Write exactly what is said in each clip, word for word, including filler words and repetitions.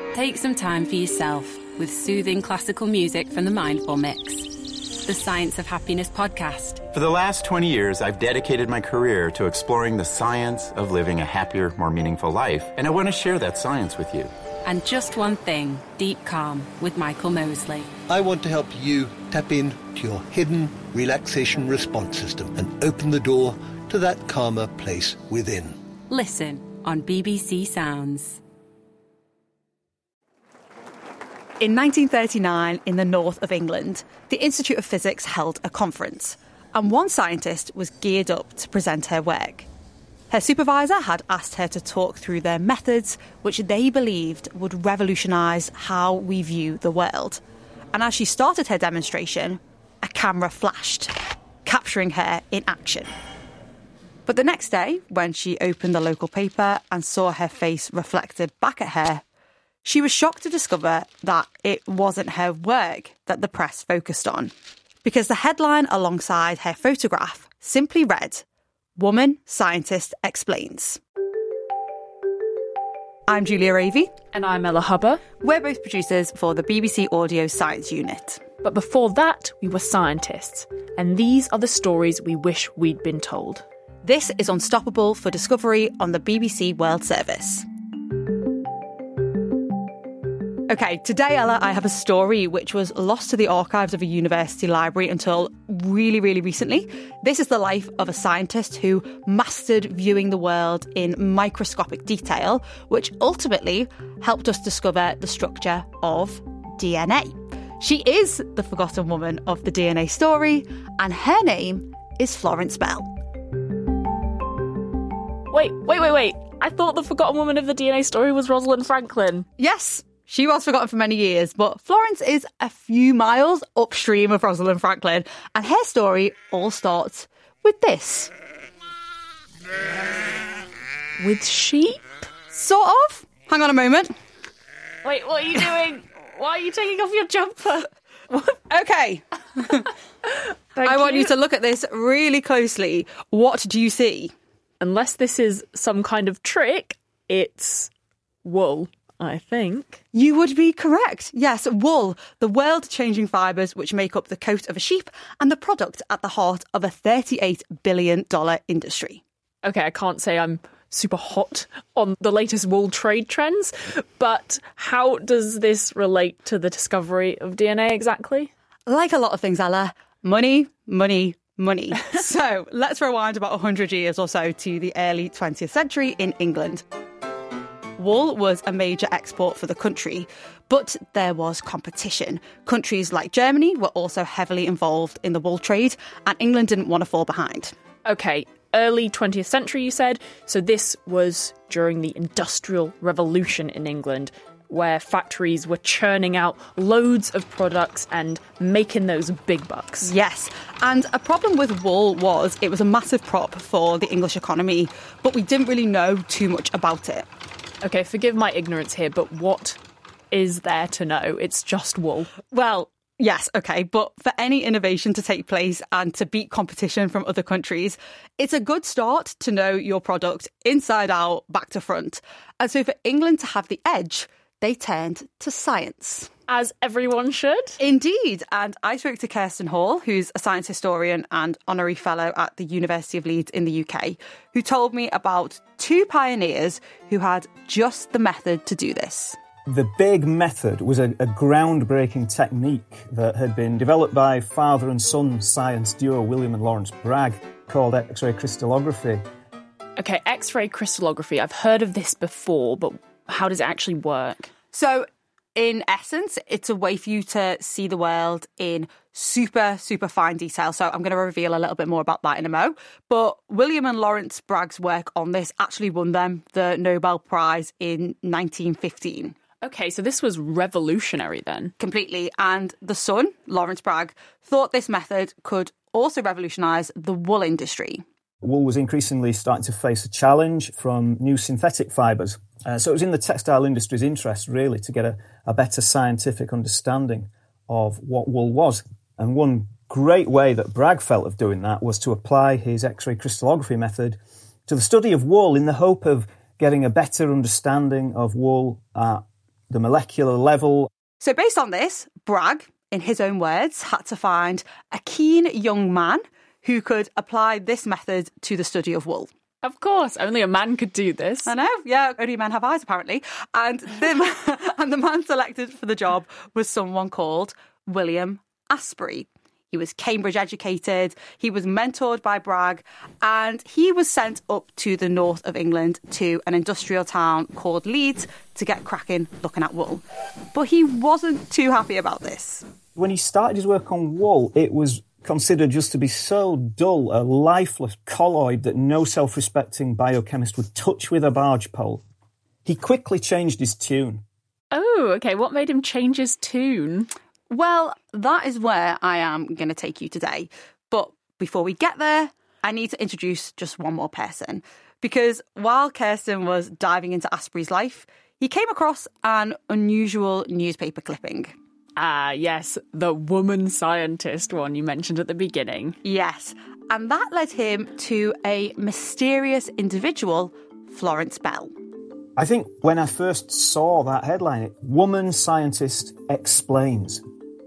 Take some time for yourself with soothing classical music from the Mindful Mix, the Science of Happiness podcast. For the last twenty years, I've dedicated my career to exploring the science of living a happier, more meaningful life, and I want to share that science with you. And Just One Thing, Deep Calm with Michael Mosley. I want to help you tap into your hidden relaxation response system and open the door to that calmer place within. Listen on B B C Sounds. In nineteen thirty-nine, in the north of England, the Institute of Physics held a conference, and one scientist was geared up to present her work. Her supervisor had asked her to talk through their methods, which they believed would revolutionise how we view the world. And as she started her demonstration, a camera flashed, capturing her in action. But the next day, when she opened the local paper and saw her face reflected back at her, she was shocked to discover that it wasn't her work that the press focused on, because the headline alongside her photograph simply read, "Woman Scientist Explains." I'm Julia Ravey. And I'm Ella Hubber. We're both producers for the B B C Audio Science Unit. But before that, we were scientists, and these are the stories we wish we'd been told. This is Unstoppable for Discovery on the B B C World Service. OK, today, Ella, I have a story which was lost to the archives of a university library until really, really recently. This is the life of a scientist who mastered viewing the world in microscopic detail, which ultimately helped us discover the structure of D N A. She is the forgotten woman of the D N A story, and her name is Florence Bell. Wait, wait, wait, wait. I thought the forgotten woman of the D N A story was Rosalind Franklin. Yes. She was forgotten for many years, but Florence is a few miles upstream of Rosalind Franklin, and her story all starts with this. With sheep? Sort of. Hang on a moment. Wait, what are you doing? Why are you taking off your jumper? OK. I want you to look at this really closely. What do you see? Unless this is some kind of trick, it's wool. I think. You would be correct. Yes, wool, the world-changing fibres which make up the coat of a sheep and the product at the heart of a thirty-eight billion dollars industry. OK, I can't say I'm super hot on the latest wool trade trends, but how does this relate to the discovery of D N A exactly? Like a lot of things, Ella, money, money, money. So let's rewind about one hundred years or so to the early twentieth century in England. Wool was a major export for the country, but there was competition. Countries like Germany were also heavily involved in the wool trade, and England didn't want to fall behind. OK, early twentieth century, you said. So this was during the Industrial Revolution in England, where factories were churning out loads of products and making those big bucks. Yes, and a problem with wool was it was a massive prop for the English economy, but we didn't really know too much about it. OK, forgive my ignorance here, but what is there to know? It's just wool. Well, yes, OK, but for any innovation to take place and to beat competition from other countries, it's a good start to know your product inside out, back to front. And so for England to have the edge, they turned to science. As everyone should. Indeed. And I spoke to Kirsten Hall, who's a science historian and honorary fellow at the University of Leeds in the U K, who told me about two pioneers who had just the method to do this. The big method was a, a groundbreaking technique that had been developed by father and son science duo William and Lawrence Bragg, called X-ray crystallography. OK, X-ray crystallography. I've heard of this before, but how does it actually work? So, in essence, it's a way for you to see the world in super, super fine detail. So I'm going to reveal a little bit more about that in a mo. But William and Lawrence Bragg's work on this actually won them the Nobel Prize in nineteen fifteen. OK, so this was revolutionary then. Completely. And the son, Lawrence Bragg, thought this method could also revolutionise the wool industry. Wool was increasingly starting to face a challenge from new synthetic fibres. Uh, so it was in the textile industry's interest, really, to get a, a better scientific understanding of what wool was. And one great way that Bragg felt of doing that was to apply his X-ray crystallography method to the study of wool in the hope of getting a better understanding of wool at the molecular level. So based on this, Bragg, in his own words, had to find a keen young man who could apply this method to the study of wool. Of course, only a man could do this. I know, yeah, only men have eyes, apparently. And the, and the man selected for the job was someone called William Asprey. He was Cambridge educated, he was mentored by Bragg, and he was sent up to the north of England to an industrial town called Leeds to get cracking looking at wool. But he wasn't too happy about this. When he started his work on wool, it was considered just to be so dull, a lifeless colloid that no self-respecting biochemist would touch with a barge pole. He quickly changed his tune. Oh, OK. What made him change his tune? Well, that is where I am going to take you today. But before we get there, I need to introduce just one more person. Because while Kirsten was diving into Asprey's life, he came across an unusual newspaper clipping. Ah, yes, the woman scientist one you mentioned at the beginning. Yes, and that led him to a mysterious individual, Florence Bell. I think when I first saw that headline, it, Woman Scientist Explains.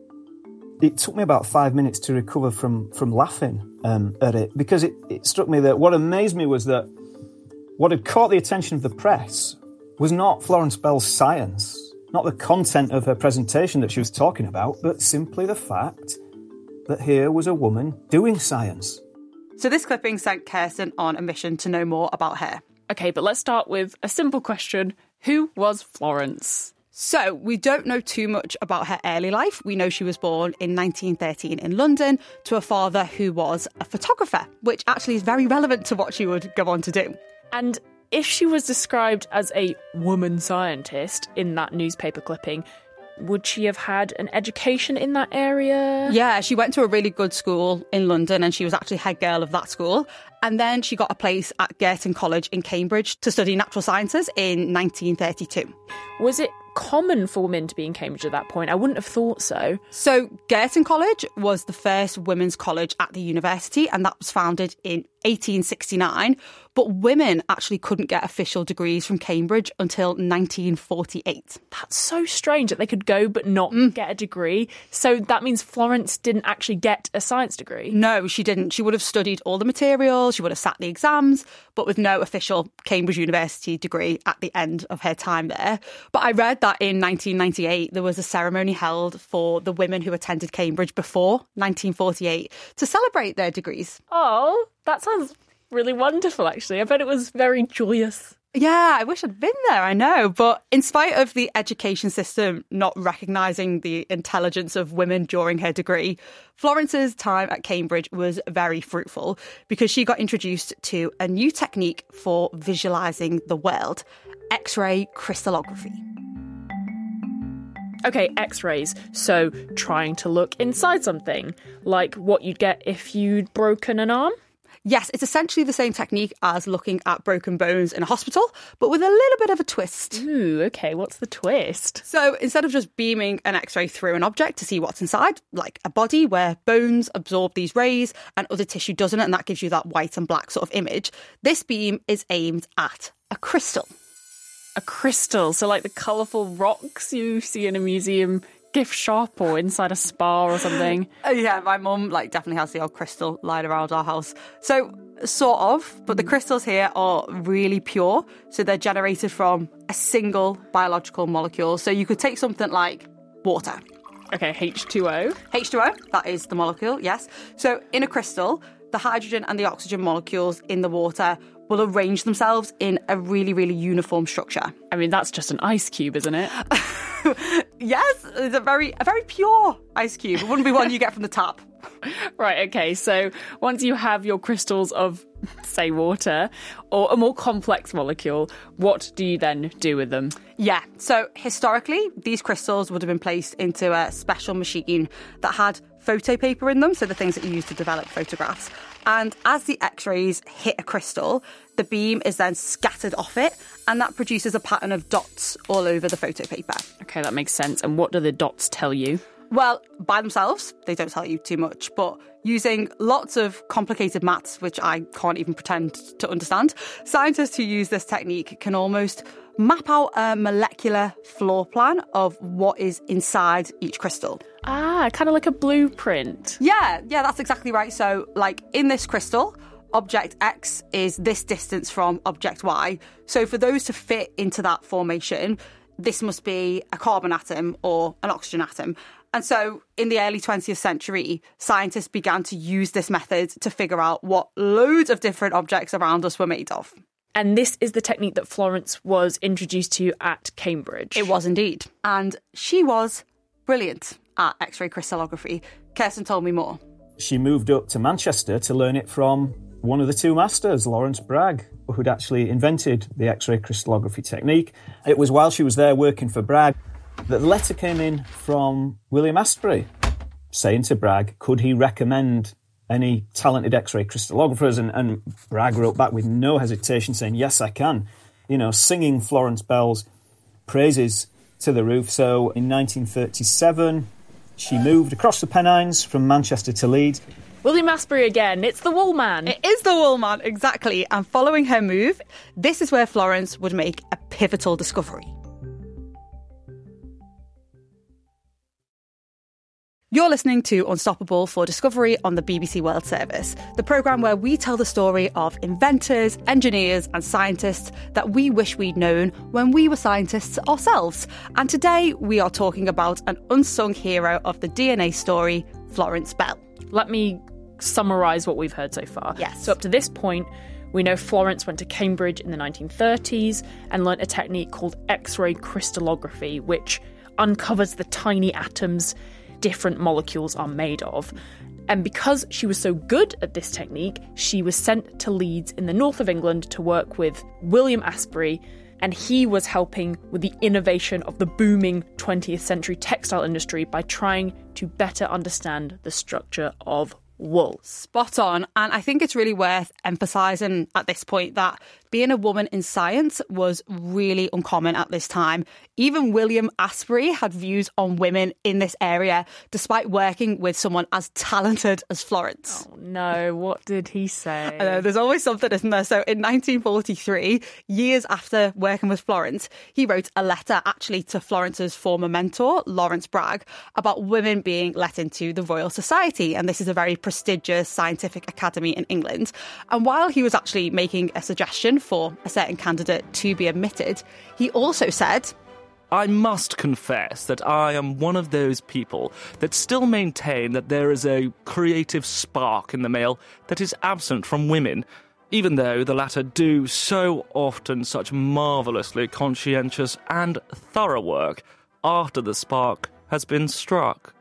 It took me about five minutes to recover from, from laughing um, at it, because it, it struck me that what amazed me was that what had caught the attention of the press was not Florence Bell's science, not the content of her presentation that she was talking about, but simply the fact that here was a woman doing science. So this clipping sent Kirsten on a mission to know more about her. OK, but let's start with a simple question. Who was Florence? So we don't know too much about her early life. We know she was born in nineteen thirteen in London to a father who was a photographer, which actually is very relevant to what she would go on to do. And if she was described as a woman scientist in that newspaper clipping, would she have had an education in that area? Yeah, she went to a really good school in London and she was actually head girl of that school. And then she got a place at Girton College in Cambridge to study natural sciences in nineteen thirty-two. Was it common for women to be in Cambridge at that point? I wouldn't have thought so. So Girton College was the first women's college at the university, and that was founded in eighteen sixty-nine. But women actually couldn't get official degrees from Cambridge until nineteen forty-eight. That's so strange that they could go but not Mm. get a degree. So that means Florence didn't actually get a science degree? No, she didn't. She would have studied all the materials, she would have sat the exams, but with no official Cambridge University degree at the end of her time there. But I read that in nineteen ninety-eight, there was a ceremony held for the women who attended Cambridge before nineteen forty-eight to celebrate their degrees. Oh, that sounds really wonderful, actually. I bet it was very joyous. Yeah, I wish I'd been there, I know. But in spite of the education system not recognising the intelligence of women during her degree, Florence's time at Cambridge was very fruitful because she got introduced to a new technique for visualising the world, X-ray crystallography. Okay, X-rays. So trying to look inside something, like what you'd get if you'd broken an arm? Yes, it's essentially the same technique as looking at broken bones in a hospital, but with a little bit of a twist. Ooh, okay, what's the twist? So instead of just beaming an X-ray through an object to see what's inside, like a body where bones absorb these rays and other tissue doesn't, and that gives you that white and black sort of image, this beam is aimed at a crystal. A crystal, so like the colourful rocks you see in a museum gift shop or inside a spa or something. Uh, yeah, my mum like definitely has the old crystal lying around our house. So sort of, but the crystals here are really pure. So they're generated from a single biological molecule. So you could take something like water. Okay, H two O. H two O, that is the molecule, yes. So in a crystal, the hydrogen and the oxygen molecules in the water will arrange themselves in a really, really uniform structure. I mean, that's just an ice cube, isn't it? Yes, it's a very, a very pure ice cube. It wouldn't be one you get from the tap. Right, okay, so once you have your crystals of, say, water, or a more complex molecule, what do you then do with them? Yeah, so historically, these crystals would have been placed into a special machine that had photo paper in them, so the things that you use to develop photographs. And as the X-rays hit a crystal, the beam is then scattered off it, and that produces a pattern of dots all over the photo paper. Okay, that makes sense. And what do the dots tell you? Well, by themselves, they don't tell you too much, but using lots of complicated maths, which I can't even pretend to understand, scientists who use this technique can almost map out a molecular floor plan of what is inside each crystal. Ah, kind of like a blueprint. Yeah, yeah, that's exactly right. So, like, in this crystal, object X is this distance from object Y. So for those to fit into that formation, this must be a carbon atom or an oxygen atom. And so in the early twentieth century, scientists began to use this method to figure out what loads of different objects around us were made of. And this is the technique that Florence was introduced to at Cambridge. It was indeed. And she was brilliant at X-ray crystallography. Kirsten told me more. She moved up to Manchester to learn it from one of the two masters, Lawrence Bragg, who'd actually invented the X-ray crystallography technique. It was while she was there working for Bragg that the letter came in from William Astbury saying to Bragg, could he recommend any talented X-ray crystallographers? And, and Bragg wrote back with no hesitation saying, yes, I can. You know, singing Florence Bell's praises to the roof. So in nineteen thirty-seven, she moved across the Pennines from Manchester to Leeds. William Astbury again. It's the wool man. It is the wool man, exactly. And following her move, this is where Florence would make a pivotal discovery. You're listening to Unstoppable for Discovery on the B B C World Service, the programme where we tell the story of inventors, engineers and scientists that we wish we'd known when we were scientists ourselves. And today we are talking about an unsung hero of the D N A story, Florence Bell. Let me summarise what we've heard so far. Yes. So up to this point, we know Florence went to Cambridge in the nineteen thirties and learnt a technique called X-ray crystallography, which uncovers the tiny atoms different molecules are made of. And because she was so good at this technique, she was sent to Leeds in the north of England to work with William Astbury, and he was helping with the innovation of the booming twentieth century textile industry by trying to better understand the structure of wool. Spot on. And I think it's really worth emphasising at this point that being a woman in science was really uncommon at this time. Even William Astbury had views on women in this area, despite working with someone as talented as Florence. Oh no, what did he say? I know, there's always something, isn't there? So in nineteen forty-three, years after working with Florence, he wrote a letter actually to Florence's former mentor, Lawrence Bragg, about women being let into the Royal Society. And this is a very prestigious scientific academy in England. And while he was actually making a suggestion for a certain candidate to be admitted, he also said, I must confess that I am one of those people that still maintain that there is a creative spark in the male that is absent from women, even though the latter do so often such marvellously conscientious and thorough work after the spark has been struck.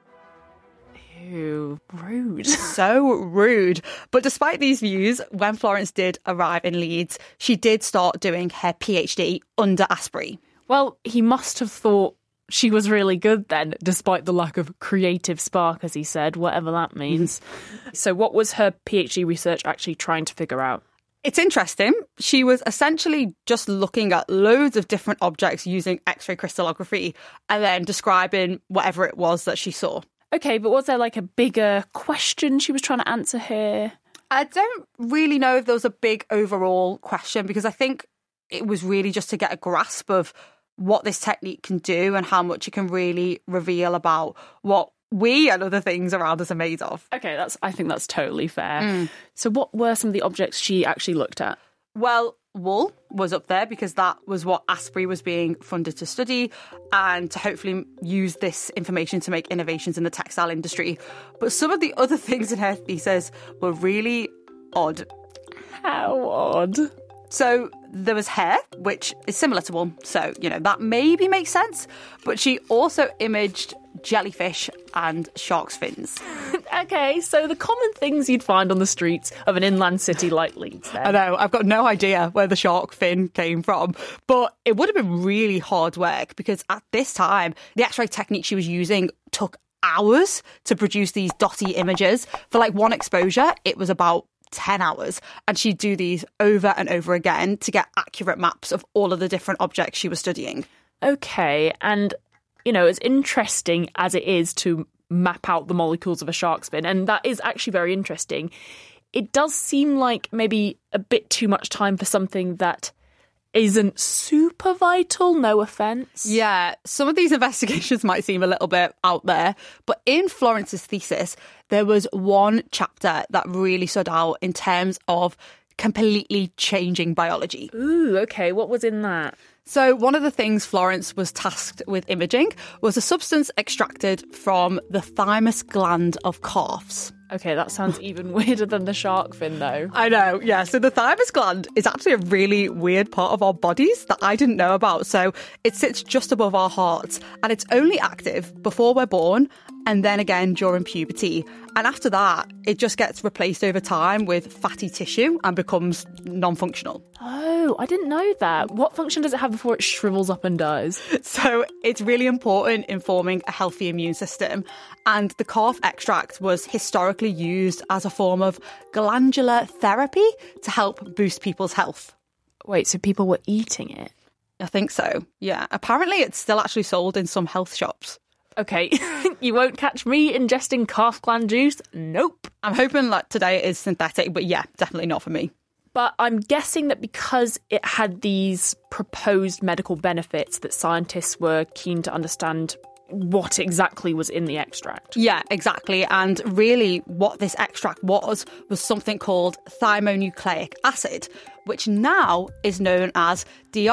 Ew, rude. So rude. But despite these views, when Florence did arrive in Leeds, she did start doing her PhD under Astbury. Well, he must have thought she was really good then, despite the lack of creative spark, as he said, whatever that means. So what was her PhD research actually trying to figure out? It's interesting. She was essentially just looking at loads of different objects using X-ray crystallography and then describing whatever it was that she saw. Okay, but was there like a bigger question she was trying to answer here? I don't really know if there was a big overall question, because I think it was really just to get a grasp of what this technique can do and how much it can really reveal about what we and other things around us are made of. Okay, that's. I think that's totally fair. Mm. So what were some of the objects she actually looked at? Well, wool was up there because that was what Astbury was being funded to study and to hopefully use this information to make innovations in the textile industry. But some of the other things in her thesis were really odd. How odd? So there was hair, which is similar to wool. So, you know, that maybe makes sense. But she also imaged jellyfish and shark's fins. Okay, so the common things you'd find on the streets of an inland city like Leeds then. I know, I've got no idea where the shark fin came from, but it would have been really hard work because at this time, the X-ray technique she was using took hours to produce these dotty images. For like one exposure, it was about ten hours, and she'd do these over and over again to get accurate maps of all of the different objects she was studying. Okay, and, you know, as interesting as it is to map out the molecules of a shark's fin. And that is actually very interesting. It does seem like maybe a bit too much time for something that isn't super vital, no offence. Yeah, some of these investigations might seem a little bit out there, but in Florence's thesis, there was one chapter that really stood out in terms of completely changing biology. Ooh, okay, what was in that? So one of the things Florence was tasked with imaging was a substance extracted from the thymus gland of calves. Okay, that sounds even weirder than the shark fin, though. I know, yeah. So the thymus gland is actually a really weird part of our bodies that I didn't know about. So it sits just above our hearts, and it's only active before we're born and then again during puberty. And after that, it just gets replaced over time with fatty tissue and becomes non-functional. Oh, I didn't know that. What function does it have before it shrivels up and dies? So it's really important in forming a healthy immune system. And the calf extract was historically used as a form of glandular therapy to help boost people's health. Wait, so people were eating it? I think so, yeah. Apparently it's still actually sold in some health shops. Okay, you won't catch me ingesting calf gland juice. Nope. I'm hoping that today it is synthetic, but yeah, definitely not for me. But I'm guessing that because it had these proposed medical benefits that scientists were keen to understand what exactly was in the extract. Yeah, exactly. And really what this extract was, was something called thymonucleic acid, which now is known as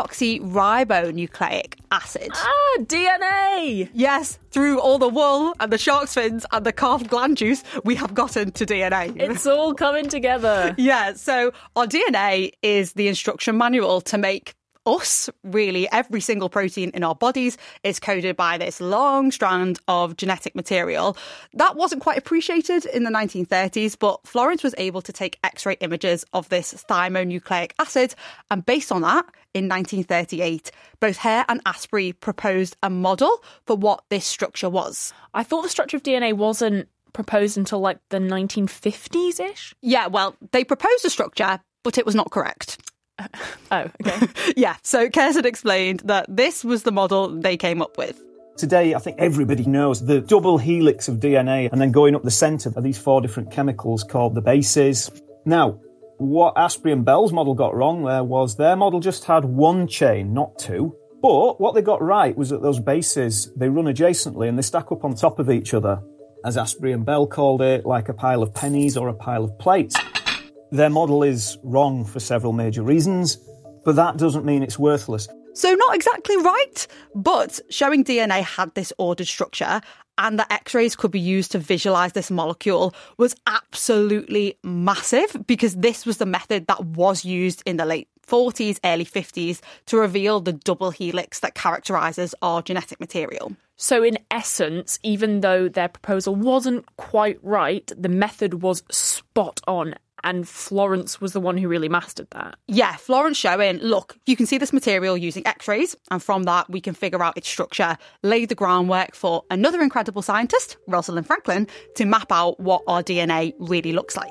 deoxyribonucleic acid. Ah, D N A! Yes, through all the wool and the shark's fins and the calf gland juice, we have gotten to D N A. It's all coming together. Yeah, so our D N A is the instruction manual to make us, really. Every single protein in our bodies is coded by this long strand of genetic material. That wasn't quite appreciated in the nineteen thirties, but Florence was able to take X-ray images of this thymonucleic acid, and based on that, in nineteen thirty-eight, both Hare and Asprey proposed a model for what this structure was. I thought the structure of D N A wasn't proposed until like the nineteen fifties-ish? Yeah, well, they proposed a structure, but it was not correct. Oh, okay. Yeah, so Keres had explained that this was the model they came up with. Today, I think everybody knows the double helix of D N A, and then going up the centre are these four different chemicals called the bases. Now, what Asprey and Bell's model got wrong there was their model just had one chain, not two. But what they got right was that those bases, they run adjacently and they stack up on top of each other. As Asprey and Bell called it, like a pile of pennies or a pile of plates. Their model is wrong for several major reasons, but that doesn't mean it's worthless. So not exactly right, but showing D N A had this ordered structure and that X-rays could be used to visualise this molecule was absolutely massive, because this was the method that was used in the late forties, early fifties to reveal the double helix that characterises our genetic material. So in essence, even though their proposal wasn't quite right, the method was spot on. And Florence was the one who really mastered that. Yeah, Florence showing, look, you can see this material using X-rays, and from that we can figure out its structure, lay the groundwork for another incredible scientist, Rosalind Franklin, to map out what our D N A really looks like.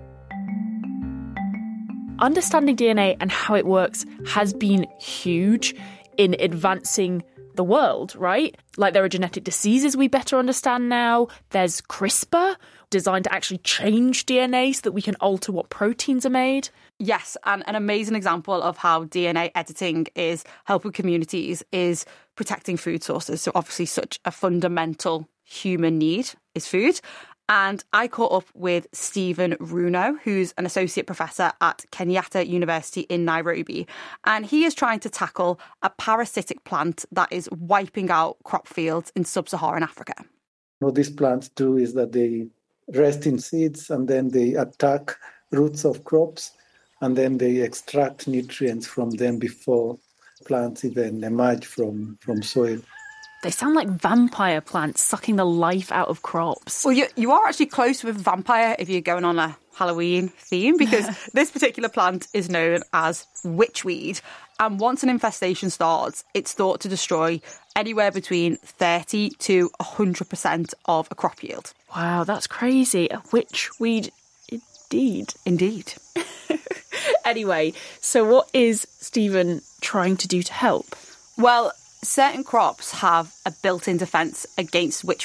Understanding D N A and how it works has been huge in advancing the world, right? Like there are genetic diseases we better understand now. There's CRISPR, designed to actually change D N A so that we can alter what proteins are made. Yes, and an amazing example of how D N A editing is helping communities is protecting food sources. So obviously such a fundamental human need is food. And I caught up with Stephen Runo, who's an associate professor at Kenyatta University in Nairobi. And he is trying to tackle a parasitic plant that is wiping out crop fields in sub-Saharan Africa. What these plants do is that they rest in seeds and then they attack roots of crops and then they extract nutrients from them before plants even emerge from, from soil. They sound like vampire plants sucking the life out of crops. Well, you, you are actually close with vampire if you're going on a Halloween theme, because this particular plant is known as witchweed. And once an infestation starts, it's thought to destroy anywhere between thirty to one hundred percent of a crop yield. Wow, that's crazy. A witchweed indeed. Indeed. Anyway, so what is Stephen trying to do to help? Well, certain crops have a built-in defence against witchweed,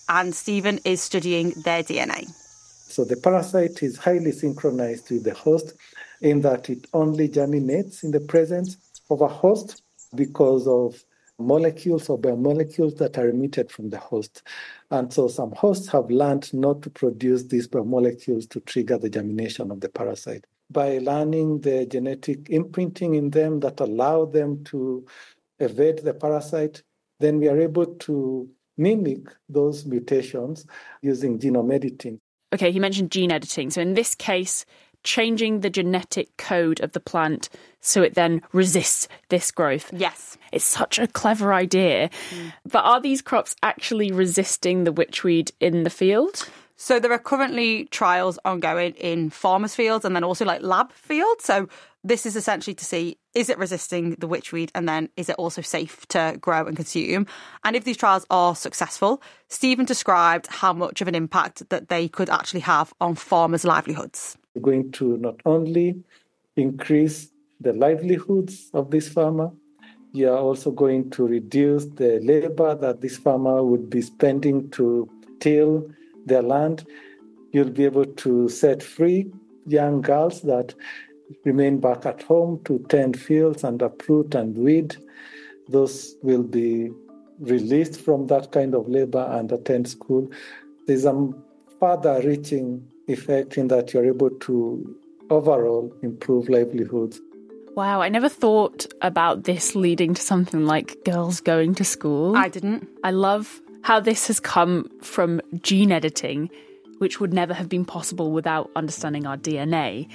and Stephen is studying their D N A. So the parasite is highly synchronized with the host in that it only germinates in the presence of a host because of molecules or biomolecules that are emitted from the host. And so some hosts have learned not to produce these biomolecules to trigger the germination of the parasite. By learning the genetic imprinting in them that allow them to evade the parasite, then we are able to mimic those mutations using genome editing. Okay, he mentioned gene editing. So in this case, changing the genetic code of the plant so it then resists this growth. Yes. It's such a clever idea. Mm. But are these crops actually resisting the witchweed in the field? So there are currently trials ongoing in farmers' fields and then also like lab fields. So this is essentially to see, is it resisting the witchweed, and then is it also safe to grow and consume? And if these trials are successful, Stephen described how much of an impact that they could actually have on farmers' livelihoods. We're going to not only increase the livelihoods of this farmer, you are also going to reduce the labor that this farmer would be spending to till their land. You'll be able to set free young girls that remain back at home to tend fields and uproot and weed. Those will be released from that kind of labor and attend school. There's a further reaching effect in that you're able to overall improve livelihoods. Wow, I never thought about this leading to something like girls going to school. I didn't. I love how this has come from gene editing, which would never have been possible without understanding our D N A.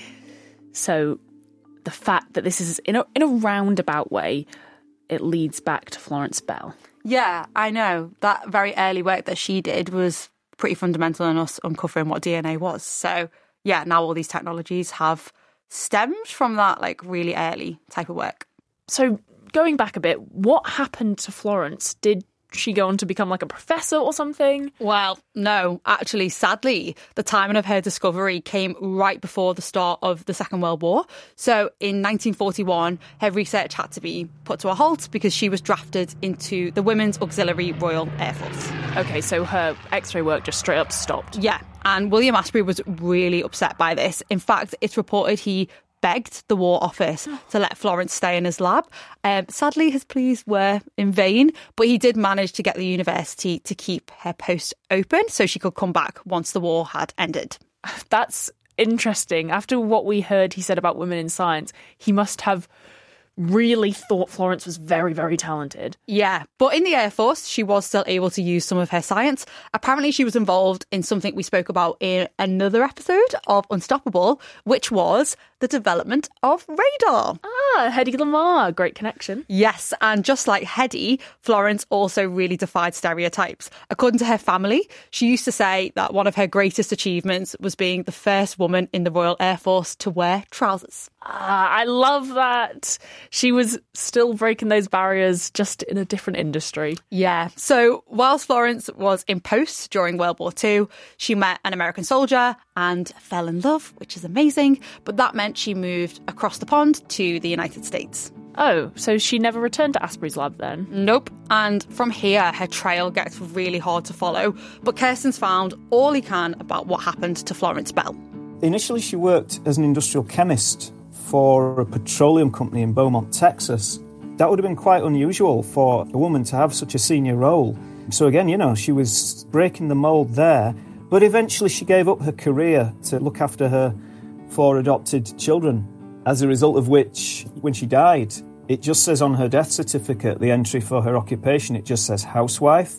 So the fact that this is, in a, in a roundabout way, it leads back to Florence Bell. Yeah, I know. That very early work that she did was pretty fundamental in us uncovering what D N A was. So, yeah, now all these technologies have stemmed from that, like, really early type of work. So, going back a bit, what happened to Florence? Did she go on to become like a professor or something? Well, no. Actually, sadly, the timing of her discovery came right before the start of the Second World War. So in nineteen forty-one, her research had to be put to a halt because she was drafted into the Women's Auxiliary Royal Air Force. Okay, so her X-ray work just straight up stopped. Yeah, and William Astbury was really upset by this. In fact, it's reported he begged the War Office to let Florence stay in his lab. Um, sadly, his pleas were in vain, but he did manage to get the university to keep her post open so she could come back once the war had ended. That's interesting. After what we heard he said about women in science, he must have really thought Florence was very, very talented. Yeah, but in the Air Force, she was still able to use some of her science. Apparently, she was involved in something we spoke about in another episode of Unstoppable, which was the development of radar. Ah, Hedy Lamarr, great connection. Yes, and just like Hedy, Florence also really defied stereotypes. According to her family, she used to say that one of her greatest achievements was being the first woman in the Royal Air Force to wear trousers. Ah, I love that. She was still breaking those barriers, just in a different industry. Yeah. So whilst Florence was in post during World War Two, she met an American soldier and fell in love, which is amazing. But that meant she moved across the pond to the United States. Oh, so she never returned to Astbury's lab then? Nope. And from here, her trail gets really hard to follow. But Kirsten's found all he can about what happened to Florence Bell. Initially, she worked as an industrial chemist for a petroleum company in Beaumont, Texas. That would have been quite unusual for a woman to have such a senior role. So again, you know, she was breaking the mould there, but eventually she gave up her career to look after her four adopted children, as a result of which, when she died, it just says on her death certificate, the entry for her occupation, it just says housewife,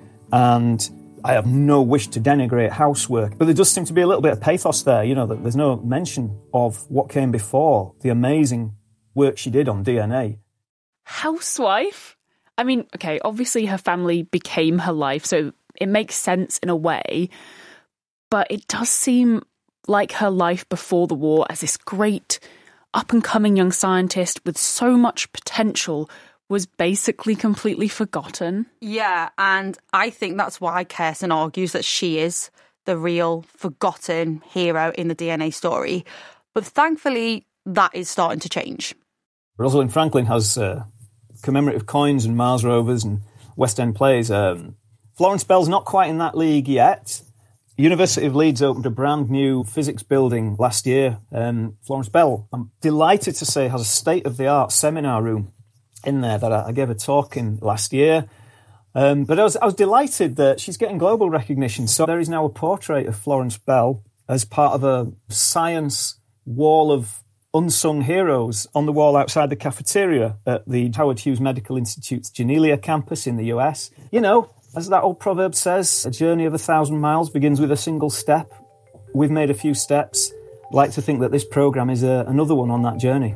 and I have no wish to denigrate housework, but there does seem to be a little bit of pathos there, you know, that there's no mention of what came before, the amazing work she did on D N A. Housewife? I mean, okay, obviously her family became her life, so it makes sense in a way, but it does seem like her life before the war as this great up-and-coming young scientist with so much potential was basically completely forgotten. Yeah, and I think that's why Kirsten argues that she is the real forgotten hero in the D N A story. But thankfully, that is starting to change. Rosalind Franklin has uh, commemorative coins and Mars rovers and West End plays. Um, Florence Bell's not quite in that league yet. University of Leeds opened a brand new physics building last year. Um, Florence Bell, I'm delighted to say, has a state-of-the-art seminar room in there that I, I gave a talk in last year. Um, but I was, I was delighted that she's getting global recognition. So there is now a portrait of Florence Bell as part of a science wall of unsung heroes on the wall outside the cafeteria at the Howard Hughes Medical Institute's Janelia campus in the U S. You know, as that old proverb says, a journey of a thousand miles begins with a single step. We've made a few steps. I'd like to think that this programme is a, another one on that journey.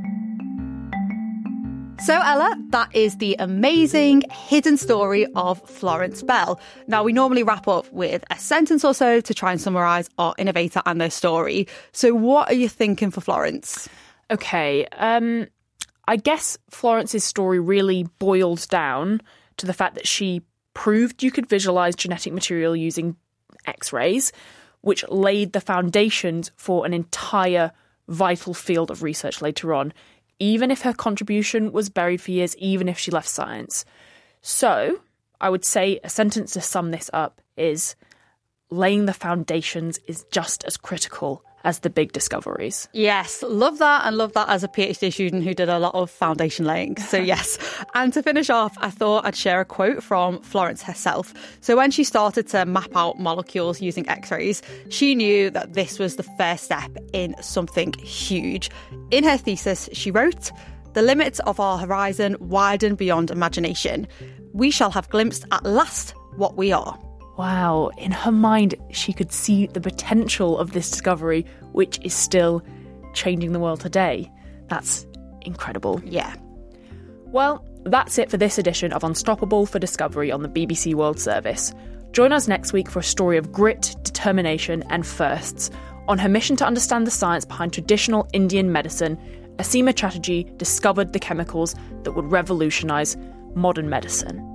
So, Ella, that is the amazing hidden story of Florence Bell. Now, we normally wrap up with a sentence or so to try and summarise our innovator and their story. So what are you thinking for Florence? Okay, um, I guess Florence's story really boiled down to the fact that she proved you could visualise genetic material using X-rays, which laid the foundations for an entire vital field of research later on, even if her contribution was buried for years, even if she left science. So, I would say a sentence to sum this up is, laying the foundations is just as critical as the big discoveries. Yes, love that, and love that as a PhD student who did a lot of foundation laying. So yes. And to finish off, I thought I'd share a quote from Florence herself. So when she started to map out molecules using X-rays, she knew that this was the first step in something huge. In her thesis, she wrote, "The limits of our horizon widen beyond imagination. We shall have glimpsed at last what we are." Wow, in her mind, she could see the potential of this discovery, which is still changing the world today. That's incredible. Yeah. Well, that's it for this edition of Unstoppable for Discovery on the B B C World Service. Join us next week for a story of grit, determination and firsts. On her mission to understand the science behind traditional Indian medicine, Asima Chatterjee discovered the chemicals that would revolutionise modern medicine.